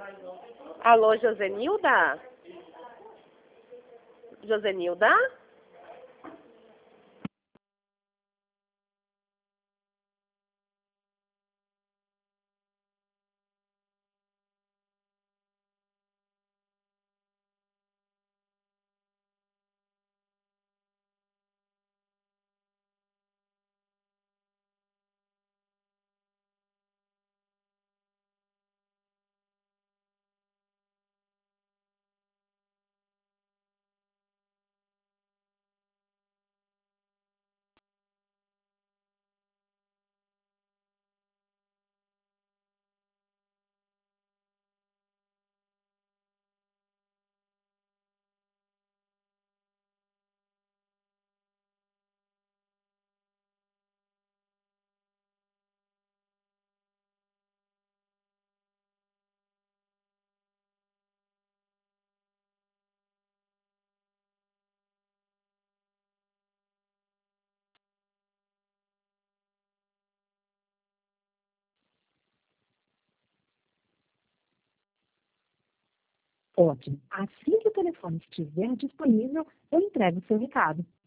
Alô, Josenilda? Josenilda? Ótimo. Assim que o telefone estiver disponível, eu entrego o seu recado.